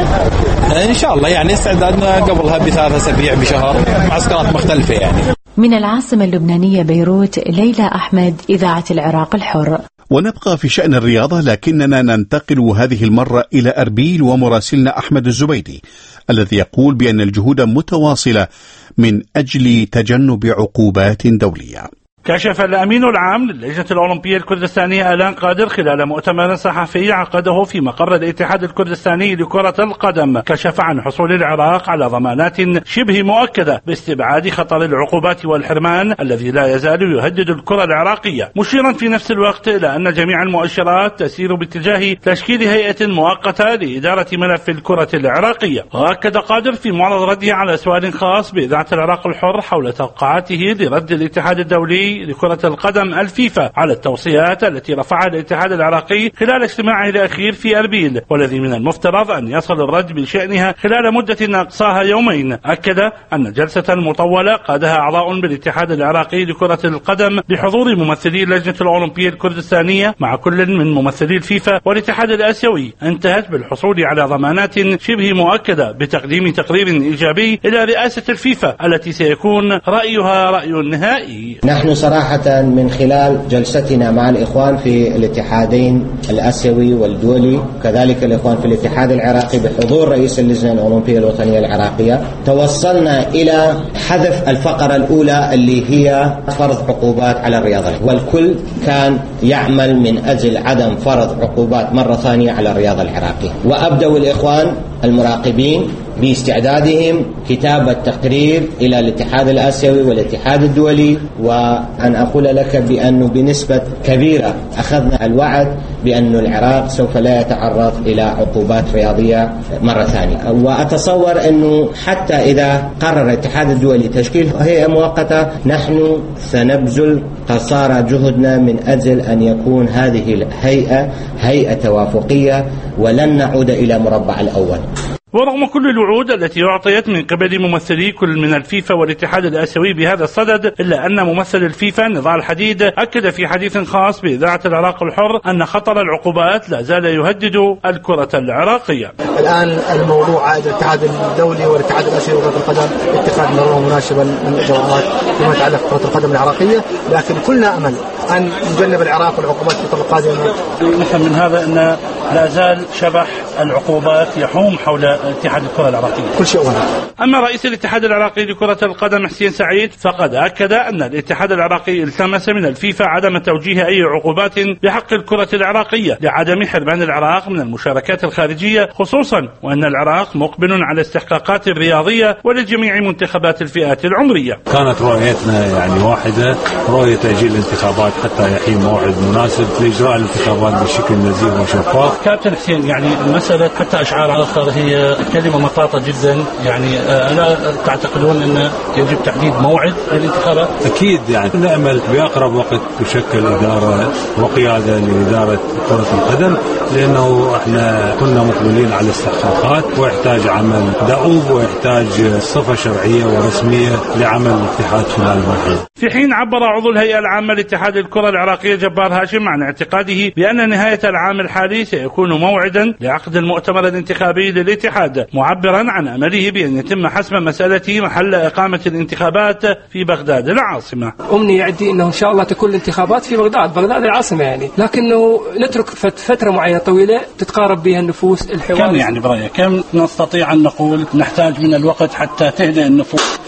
ان شاء الله يعني استعدادنا قبلها بثلاثة اسابيع بشهر، معسكرات مختلفة يعني. من العاصمة اللبنانية بيروت، ليلى أحمد، إذاعة العراق الحر. ونبقى في شأن الرياضة، لكننا ننتقل هذه المرة إلى أربيل ومراسلنا أحمد الزبيدي الذي يقول بأن الجهود متواصلة من أجل تجنب عقوبات دولية. كشف الأمين العام للجنة الأولمبية الكردستانية آلان قادر خلال مؤتمر صحفي عقده في مقر الاتحاد الكردستاني لكرة القدم، كشف عن حصول العراق على ضمانات شبه مؤكدة باستبعاد خطر العقوبات والحرمان الذي لا يزال يهدد الكرة العراقية، مشيرا في نفس الوقت إلى أن جميع المؤشرات تسير باتجاه تشكيل هيئة مؤقتة لإدارة ملف الكرة العراقية. وأكد قادر في معرض رده على سؤال خاص بإذاعة العراق الحر حول توقعاته لرد الاتحاد الدولي لكرة القدم الفيفا على التوصيات التي رفعها الاتحاد العراقي خلال اجتماعه الأخير في أربيل، والذي من المفترض أن يصل الرد بشأنها خلال مدة ناقصاها يومين. أكد أن الجلسة المطولة قادها أعضاء بالاتحاد العراقي لكرة القدم بحضور ممثلي اللجنة الأولمبية الكردستانية مع كل من ممثلي الفيفا والاتحاد الآسيوي انتهت بالحصول على ضمانات شبه مؤكدة بتقديم تقرير إيجابي إلى رئاسة الفيفا التي سيكون رأيها رأي نهائي. نحن صراحة من خلال جلستنا مع الإخوان في الاتحادين الآسيوي والدولي وكذلك الإخوان في الاتحاد العراقي بحضور رئيس اللجنة الأولمبية الوطنية العراقية، توصلنا إلى حذف الفقرة الأولى اللي هي فرض عقوبات على الرياضة، والكل كان يعمل من أجل عدم فرض عقوبات مرة ثانية على الرياضة العراقية. وأبدأوا الإخوان المراقبين باستعدادهم كتابة تقرير إلى الاتحاد الآسيوي والاتحاد الدولي، وأن أقول لك بأنه بنسبة كبيرة أخذنا الوعد بأن العراق سوف لا يتعرض إلى عقوبات رياضية مرة ثانية. وأتصور أنه حتى إذا قرر الاتحاد الدولي تشكيل هيئة مؤقتة نحن سنبذل قصارى جهدنا من أجل أن يكون هذه الهيئة هيئة توافقية ولن نعود إلى مربع الأول. ورغم كل الوعود التي أعطيت من قبل ممثلي كل من الفيفا والاتحاد الآسيوي بهذا الصدد، إلا أن ممثل الفيفا نضال الحديد أكد في حديث خاص بإذاعة العراق الحر أن خطر العقوبات لا زال يهدد الكرة العراقية. الآن الموضوع عائد الاتحاد الدولي والاتحاد الآسيوي لكرة القدم اتخاذ قرارات مناسبة للإجراءات فيما يتعلق بكرة القدم العراقية، لكن كلنا أمل أن يجنب العراق العقوبات في الفترة القادمة. نفهم من هذا أن لا زال شبح العقوبات يحوم حول اتحاد الكرة العراقية. كل شيء واضح. أما رئيس الاتحاد العراقي لكرة القدم حسين سعيد فقد أكد أن الاتحاد العراقي التمس من الفيفا عدم توجيه أي عقوبات بحق الكرة العراقية لعدم حرمان العراق من المشاركات الخارجية، خصوصا وأن العراق مقبل على استحقاقات رياضية ولجميع منتخبات الفئات العمرية. كانت رؤيتنا يعني واحدة، رؤية تأجيل الانتخابات حتى يحين موعد مناسب لإجراء الانتخابات بشكل نزيه وشفاف. كابتن حسين، يعني مسألة حتى أشعار آخر هي كلمة مطاطة جدا، يعني ألا تعتقدون أن يجب تحديد موعد الانتخابات؟ أكيد، يعني نأمل بأقرب وقت تشكل إدارة وقيادة لإدارة كرة القدم، لأنه احنا كنا مقبلين على استحقاقات ويحتاج عمل دؤوب ويحتاج صفة شرعية ورسمية لعمل الاتحاد خلال المرحلة. في حين عبر عضو الهيئة العامة لاتحاد الكرة العراقية جبار هاشم عن اعتقاده بأن نهاية العام الحالي سيكون موعدا لعقد المؤتمر الانتخابي للاتحاد، معبرا عن أمله بأن يتم حسم مسألة محل إقامة الانتخابات في بغداد العاصمة. أمني عندي أنه إن شاء الله تكون الانتخابات في بغداد بغداد العاصمة، يعني لكنه نترك فترة معينة طويلة تتقارب بها النفوس. الحوار كم يعني برأيك كم نستطيع أن نقول نحتاج من الوقت حتى تهدأ النفوس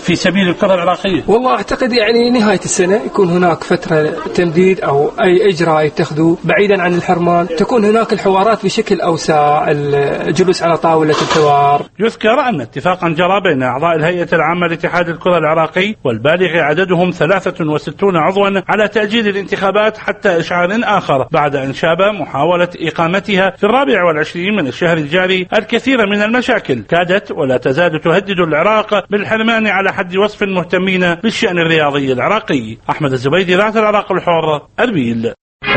في سبيل الكرة العراقية؟ والله أعتقد يعني نهاية السنة يكون هناك فترة تمديد أو أي إجراء يتخذوه بعيدا عن الحرمان، تكون هناك الحوارات بشكل أوسع، الجلوس على طاولة الحوار. يذكر أن اتفاقا جرى بين أعضاء الهيئة العامة لاتحاد الكرة العراقي والبالغ عددهم ثلاثة وستين عضوا على تأجيل الانتخابات حتى إشعار آخر، بعد أن شاب محاولة إقامتها في الرابع والعشرين من الشهر الجاري الكثير من المشاكل كادت ولا تزال تهدد العراق بالحرمان على حد وصف المهتمين بالشأن الرياضي العراقي. أحمد الزبيدي، ذات العراق الحر، أربيل.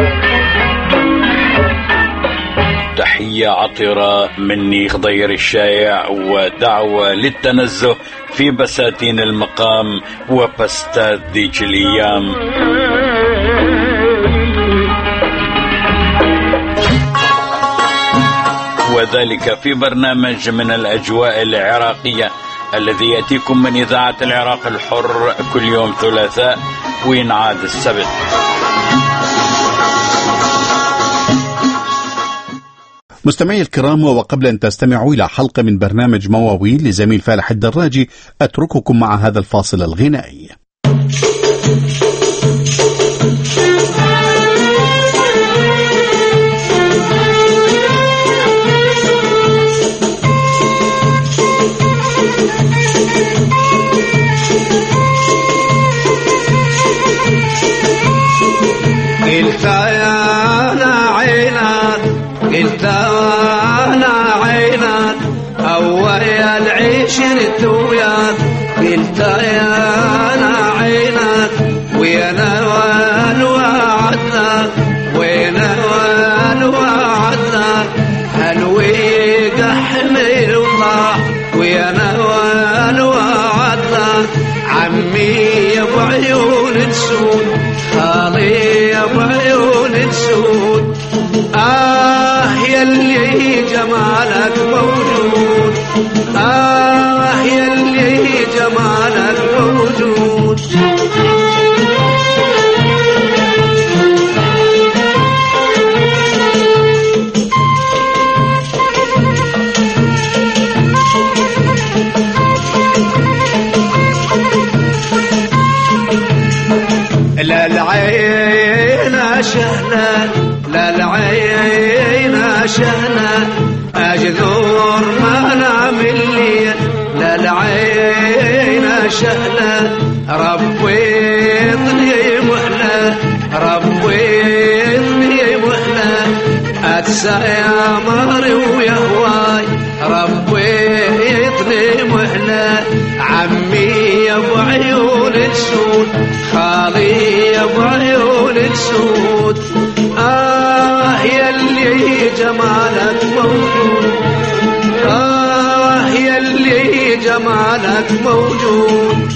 تحية عطرة مني خضير الشايع ودعوة للتنزه في بساتين المقام وبستات ذيك الأيام. وذلك في برنامج من الأجواء العراقية الذي يأتيكم من إذاعة العراق الحر كل يوم ثلاثاء وينعاد السبت. مستمعي الكرام، وقبل أن تستمعوا إلى حلقة من برنامج مواويل لزميل فالح الدراجي، أترككم مع هذا الفاصل الغنائي. قلت أنا عينات قلت أنا عينات أول العيش نتويات قلت أنا عينات وينا والوعدنا وينا والوعدنا هلوي قحمي وطاح وينا والوعدنا عمي بعيون السود خالي بعيون السود آه يلي جمالك موجود آه يلي جمالك موجود للعين شهنا للعين شهنا أجذور ما نام الليل للعين شهنا ربيتني مهلا ربيتني مهلا أتسى يا ماري ويهواي ربيتني مهلا عمي أبو عيون السود خالي أبو عيون السود آه يلي جمالك موجود آه يلي جمالك موجود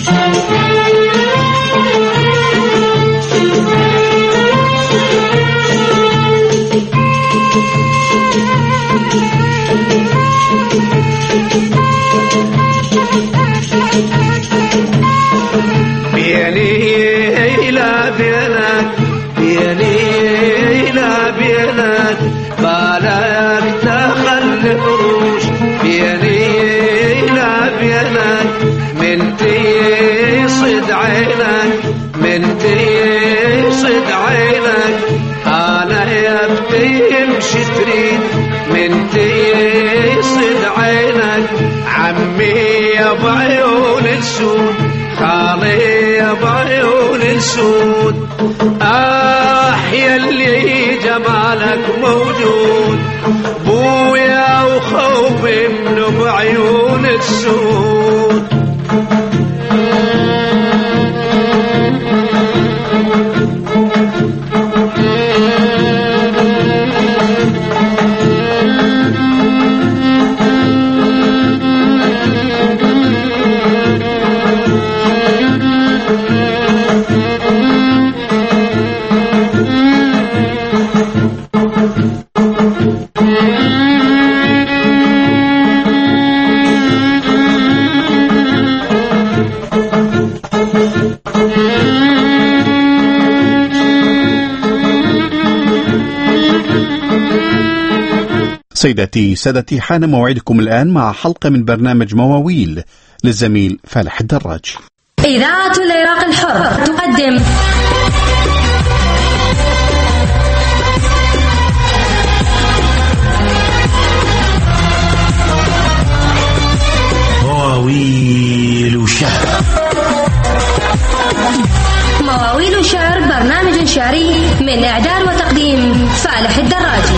بيني لا بينك بيني لا بينك بالك دخل قروش بيني لا بينك من تصد عينك من تصد عينك أنا يبدي امشي تريد من تصد عينك عمي يا بعيون السود خالي يا بعيون السود آه يلي جمالك موجود بويا وخوفي من بعيون السود سيداتي سادتي، حان موعدكم الآن مع حلقة من برنامج مواويل للزميل فالح الدراج. إذاعة العراق الحر تقدم مواويل شعر. مواويل شعر برنامج شعري من إعداد وتقديم فالح الدراجي.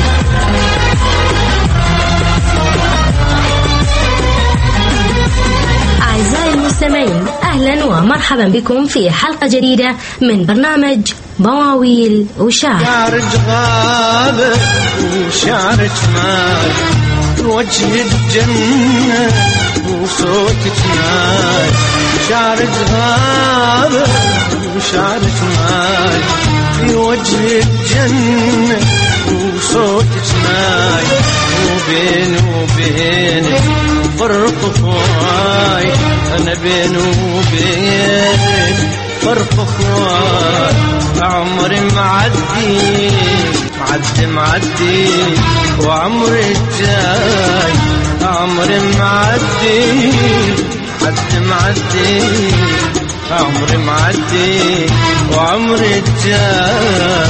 أعزائي المستمعين، أهلا ومرحبا بكم في حلقة جديدة من برنامج مواويل وشعر. شعرك غابة وشعرك ماي، وجه الجنة وصوتك ماي. شعرك غابة وشعرك ماي، في وجه الجنة وصوتك ماي. وبين وبينك فرق خواي، أنا بين وبينك فرق خواي. عمري معدي معدي معدي وعمري جاي. عمري معدي معدي معدي عمري معدي وعمري جاي.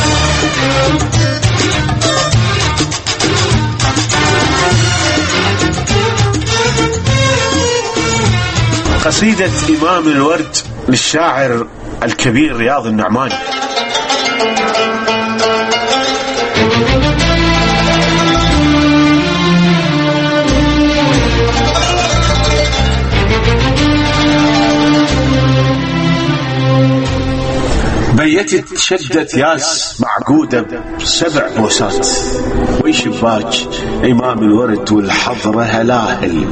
قصيدة إمام الورد للشاعر الكبير رياض النعماني. بيتت شدت ياس معقودة بسبع بوسات، ويشباك إمام الورد والحضرة هلاهل،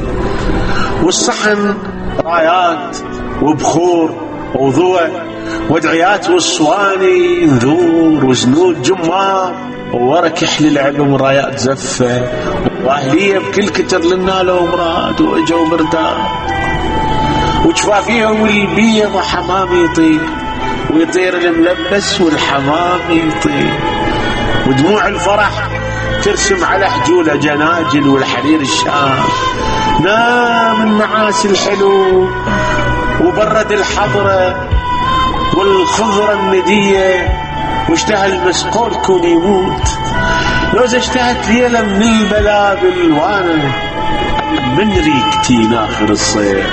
والصحن رايات وبخور وضوء ودعيات والصواني نذور وزنود جمار، وورا كحل العلم رايات زفة واهلية بكل كتر للنالة ومراد واجوا مرداد، وجفافيهم البيض حمام يطير ويطير الملبس والحمام يطير، ودموع الفرح ترسم على حجولة جناجل والحرير الشام. نام النعاس الحلو وبرد الحضرة والخضرة الندية، واشتهى المسقول كون يموت. لوز اشتهت ليلة من البلابل وانا من ريقتي ناخر الصيف،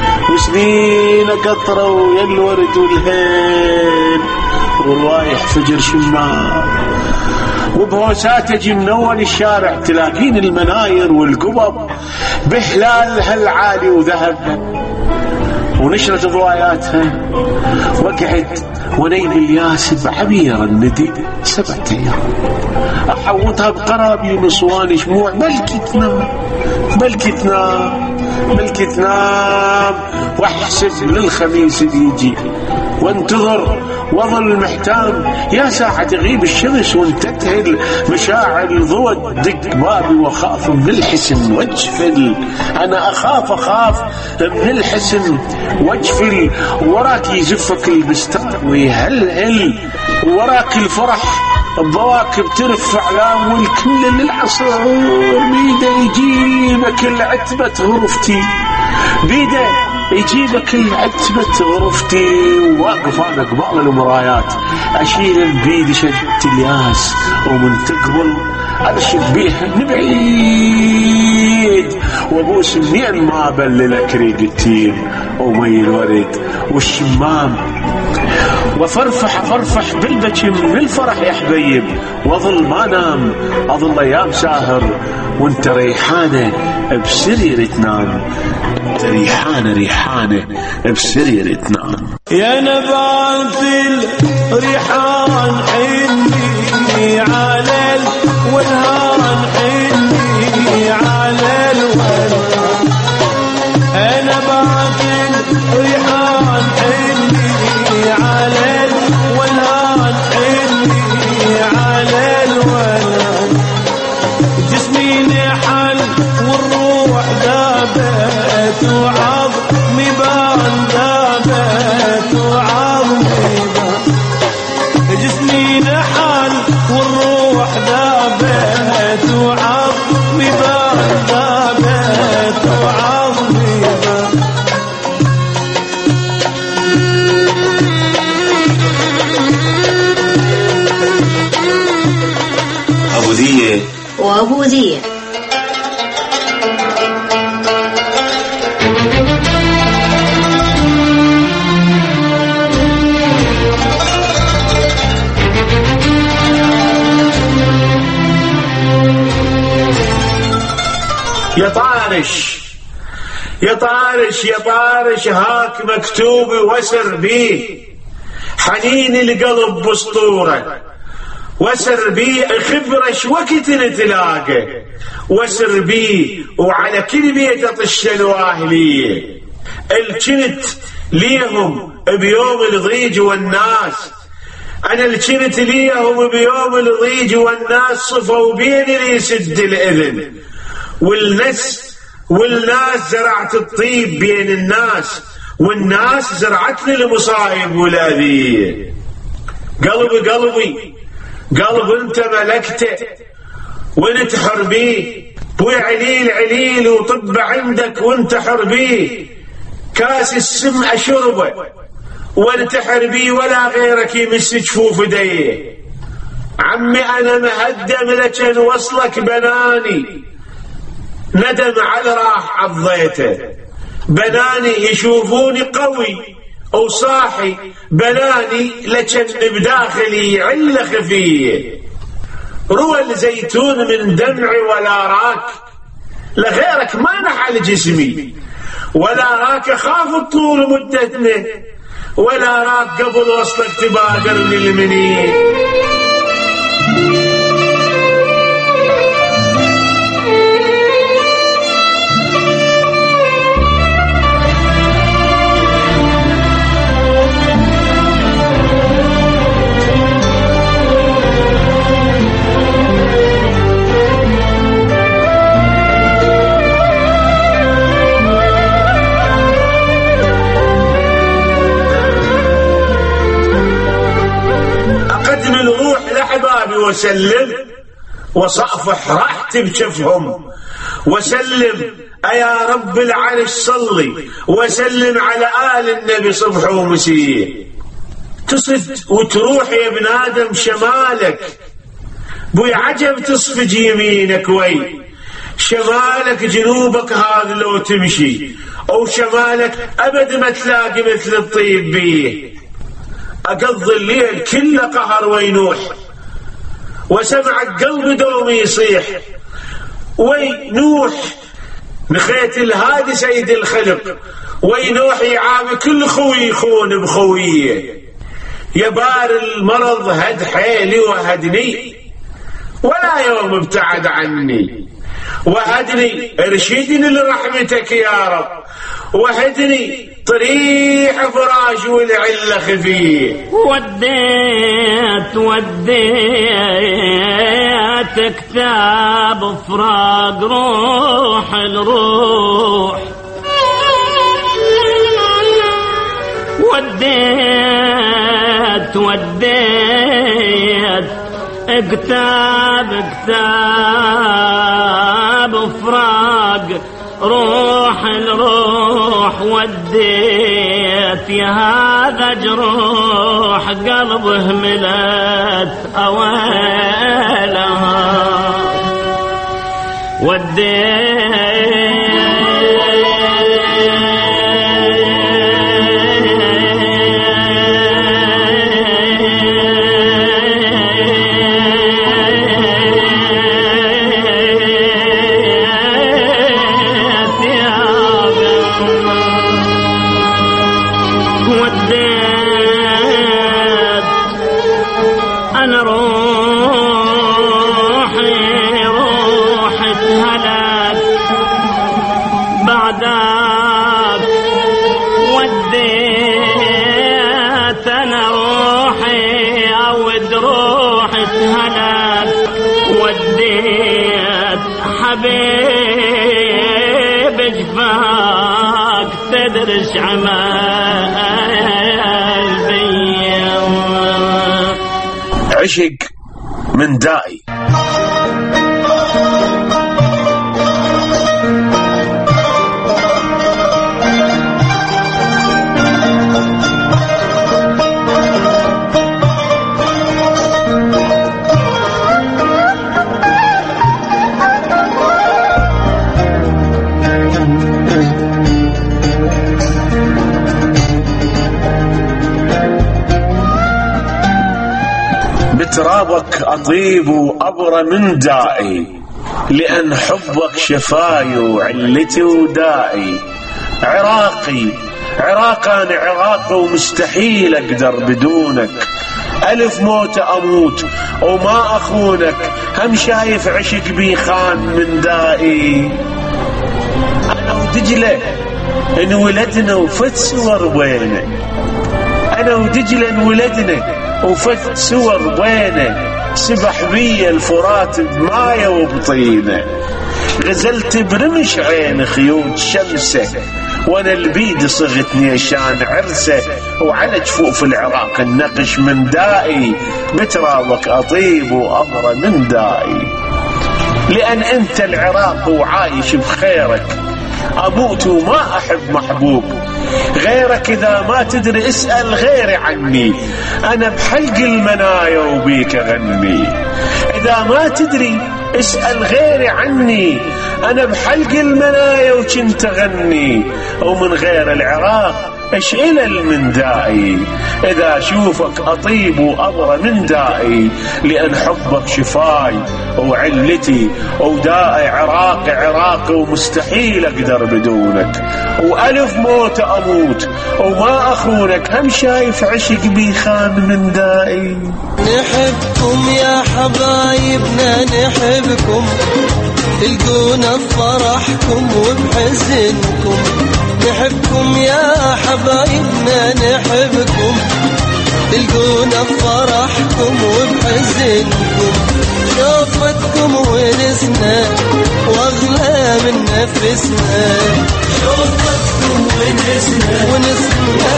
وسنين قطروا يا الورد والهيل والوايح فجر شمار، وبهوسات اجي من اول الشارع تلاقين المناير والقبب بهلالها العالي وذهب، ونشرت ضواياتها وقعد ونيم الياس بعبير الندي سبعة ايام، احوطها بقرابي ونصواني شموع بلكي تنام بلكي تنام بلكي تنام، واحسب للخميس يجي وانتظر وظل محتام. يا ساعة تغيب الشمس وانتتهل مشاعل ضوء دق بابي، وخاف من الحسن وجفل، أنا أخاف أخاف من الحسن وجفل، وراك يزفك البستان ويهلهل، وراك الفرح الضواكب ترفع أعلام والكل للعصر، بيده يجيبك العتبة غرفتي، بيده يجيبك العتبة غرفتي، وواقف أنا قبال المرايات أشيل بيدي شدت الياس، ومن تقبل أرشد بيها نبعيد، وابوس منين ما بللك ريق التين ومي الورد والشمام، وفرفح فرفح بالبكي من الفرح يا حبيب، واظل ما نام اظل ايام ساهر، وانت ريحانه بسرير تنام، انت ريحانه ريحانه بسرير تنام. يا نبات الريحان حني على الولهان، حني على الولهان، انا بعت الريحان حني على الولهان، حني على الولهان، جسمي نحل والروح ذابت وعظمي بان ذابت وعظمي بان، جسمي اليهودية. يا طارش يا طارش يا طارش هاك مكتوب وسر بيه حنين القلب بسطورة، وسر بيه خبرش وقت نتلاقى، وسر بيه وعلى كل بيت اطش الواهلية الجنت ليهم بيوم الضيج والناس، أنا الجنت ليهم بيوم الضيج والناس صفوا بين اللي يسد الإذن، والناس والناس زرعت الطيب بين الناس، والناس زرعت لي المصايب والأذية. قلبي قلبي قلب انت ملكته وانتحر بيه، بوي عليل عليل وطب عندك وانتحر بيه، كاس السم اشربه وانتحر بيه ولا غيرك يمس جفوف ديه. عمي انا مهدم لكن وصلك بناني، ندم على راح عضيته، بناني يشوفوني قوي او صاحي، بناني لكن بداخلي علة خفية. روى الزيتون من دمعي ولا راك، لغيرك ما نحل جسمي، ولا راك خاف الطول مدتنا، ولا راك قبل وصلك تبادر للمنين. وسلم وصافح راحتي بشفهم، وسلم يا رب العرش صلي وسلم على آل النبي صبح ومسيح. تصف وتروح يا ابن آدم شمالك، بوي عجب تصفج يمينك وي شمالك، جنوبك هذا لو تمشي، أو شمالك أبد ما تلاقي مثل الطيب بيه. أقضي الليل كله قهر وينوح، وسمع القلب دوم يصيح وينوح، نخيت الهادي سيد الخلق وينوح يعامي كل خوي يخون بخويه. يا بار المرض هد حيلي وهدني، ولا يوم ابتعد عني، وهدني ارشدني لرحمتك يا رب، وهدني طريح فراش والعلة خفيه. وديت وديت كتاب فراق روح الروح، وديت وديت كتاب كتاب فراق روح الروح، وديت يا هذا جروح قلبه ملت أويلها، وديت حبيب جفاك تدرس عمال بيوم عشق من دائي. بترابك أطيب وأبرى من دائي، لأن حبك شفاي وعلتي ودائي. عراقي عراق أنا عراق ومستحيل أقدر بدونك، ألف موت أموت وما أخونك، هم شايف عشق بيخان من دائي. أنا ودجلة انولدنا وفت صور بينا، أنا ودجلة انولدنا وفت صور بينا، سبح بي الفرات بمايه وبطينه، غزلت برمش عين خيوط شمسه، وانا البيد صغتني عشان عرسه، وعلى جفوف العراق النقش من دائي، بترابك اطيب وامر من دائي. لان انت العراق وعايش بخيرك، اموت وما احب محبوب غيرك، اذا ما تدري اسأل غيري عني، انا بحلق المنايا وبيك اغني. اذا ما تدري اسأل غيري عني، انا بحلق المنايا وكنت اغني. ومن غير العراق ايش إلى من دائي، اذا اشوفك اطيب وابرى من دائي، لان حبك شفاي وعلتي ودائي. عراقي عراقي ومستحيل اقدر بدونك، والف موت اموت وما اخونك، هم شايف عشق بيخان من دائي. نحبكم يا حبايبنا نحبكم، تلقونا بفرحكم وبحزنكم. نحبكم يا حبايبنا نحبكم، تلقونا بفرحكم وبحزنكم. شوفتكم ونسنا واغلى من نفسنا، شوفتكم ونسنا ونسنا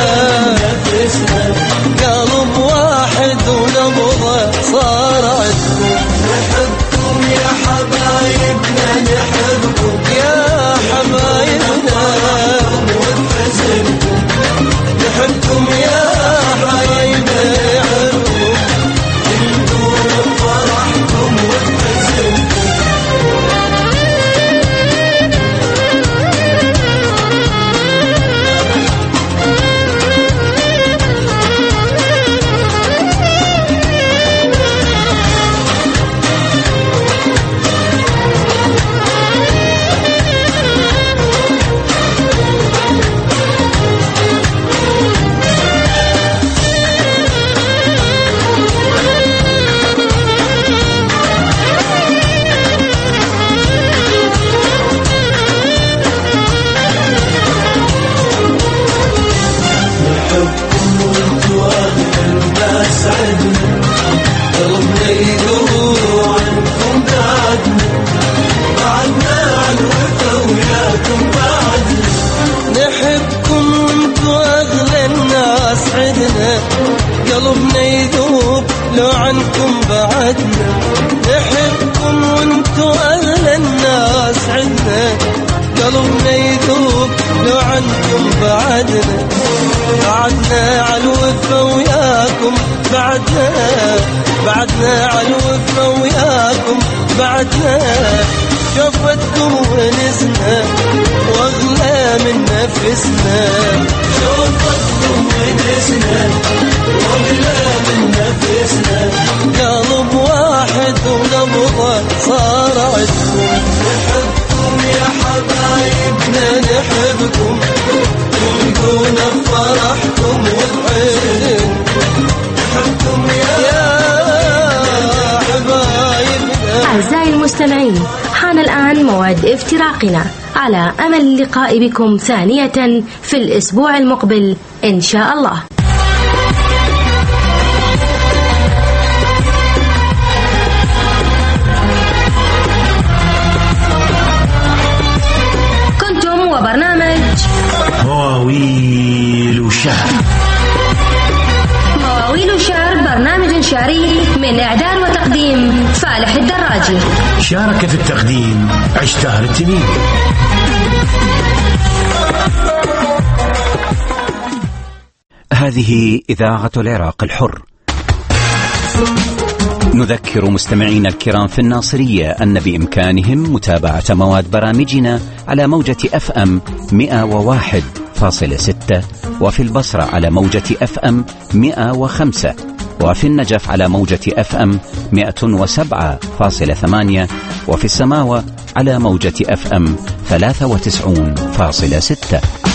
نفسنا، قلب واحد ونبضة صارتكم. نحبكم يا حبايبنا نحبكم، يا حبايبنا ونحزنكم. نحبكم يا حبايبنا نحبكم، تلقونا بفرحكم وبحزنكم. قلبنا يذوب لو عنكم بعدنا. نحبكم وانتو أغلى الناس عدنا، قلبنا يذوب لو عنكم بعدنا. بعدنا عالوفا وياكم بعدنا، بعدنا عالوفا وياكم بعدنا. شوفتكم ونسنا واغلى من نفسنا، شوفتكم ونسنا واغلى من نفسنا. قلب واحد ونبضة صارتكم. نحبكم يا حبايبنا نحبكم، تلقونا بفرحكم وبحزنكم. نحبكم يا حبايبنا. أعزائي المستمعين، حان الآن موعد افتراقنا، على أمل اللقاء بكم ثانية في الأسبوع المقبل إن شاء الله. كنتم وبرنامج مواويل شعر. مواويل شعر برنامج شعري من إعداد وتقديم فالح الدراجي. شارك في التقديم عشتار التميمي. هذه إذاعة العراق الحر. نذكر مستمعينا الكرام في الناصرية أن بإمكانهم متابعة مواد برامجنا على موجة أف أم مئة وواحد فاصلة ستة، وفي البصرة على موجة أف أم مئة وخمسة، وفي النجف على موجة أف أم مئة وسبعة فاصلة ثمانية، وفي السماوة على موجة أف أم ثلاثة وتسعين فاصلة ستة.